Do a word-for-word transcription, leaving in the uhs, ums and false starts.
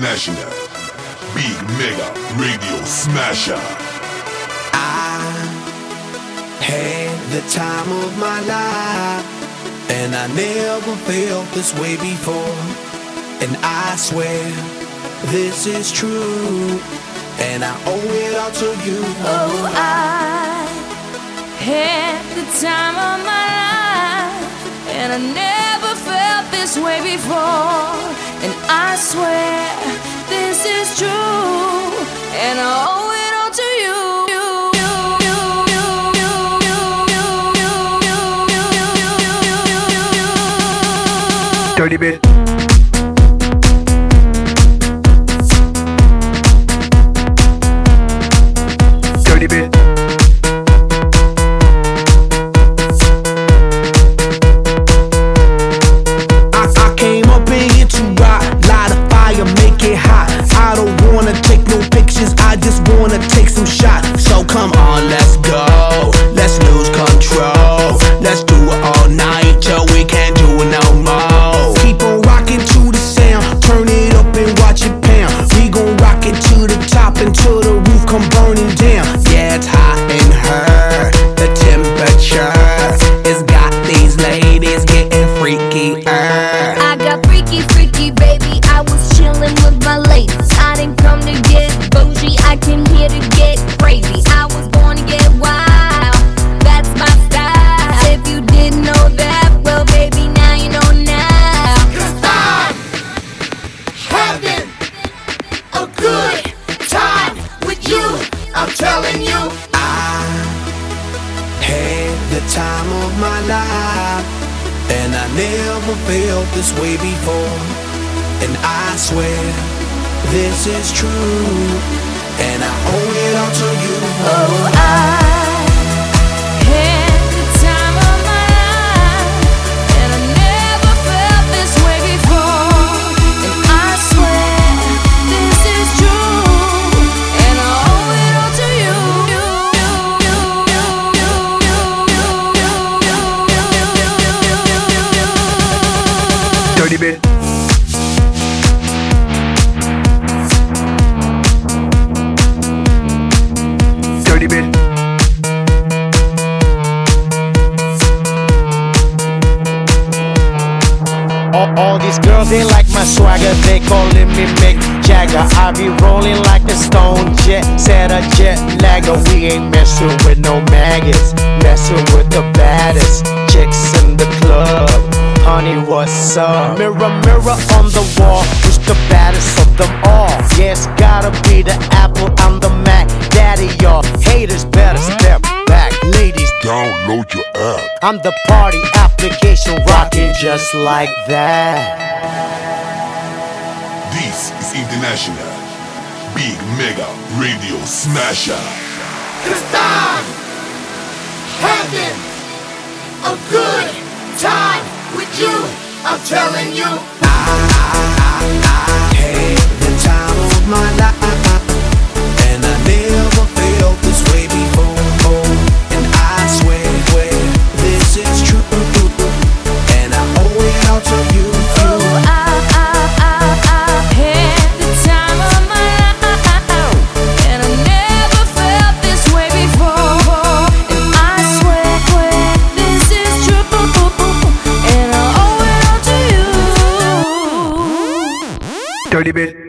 International Big Mega Radio Smasher. I had the time of my life, and I never felt this way before. And I swear this is true, and I owe it all to you. Oh, I had the time of my life, and I never felt this way before. And I swear this is true, and I owe it all to you. Dirty bit. Dirty bit. I, I came up in here to rock, light a fire, make it hot. I don't wanna take no pictures, I just wanna take some shots. So come on, let's go, let's lose control. Let's do it all night till we can't do it no more. Keep on rocking to the sound, turn it up and watch it pound. We gon' rock it to the top until the roof come burning down. Yeah, it's hot in her, the temperature has got these ladies getting freaky. I got freaky, freaky, baby. I was chillin' with my ladies. I didn't come to get bougie, I came here to get crazy. I was born to get wild, that's my style. If you didn't know that, well, baby, now you know now. 'Cause I'm having a good time with you, I'm telling you. I had the time of my life, and I never felt this way before. And I swear this is true, and I owe it all to you. Oh, I had the time of my life, and I never felt this way before. And I swear this is true, and I owe it all to you. Dirty bit. Dirty bit. All, all these girls, they like my swagger, they calling me Mick Jagger. I be rolling like a stone jet, set a jet lagger. We ain't messing with no maggots, messing with the baddest chicks in the club. Honey, what's up? Mirror, mirror on the wall, who's the baddest of them all? Yes, gotta be the Apple, I'm the Mac. Daddy, y'all haters better step back. Ladies, Download your app. I'm the party application rocking just like that. This is International Big Mega Radio Smasher. 'Cause I'm having a good time with you, I'm telling you. I had the time of my life, and I never felt this way before. And I swear, swear this is true, and I owe it all to you. Oh, I, I, I, I had the time of my life, and I never felt this way before. And I swear, swear this is true, and I owe it all to you. Dirty bit.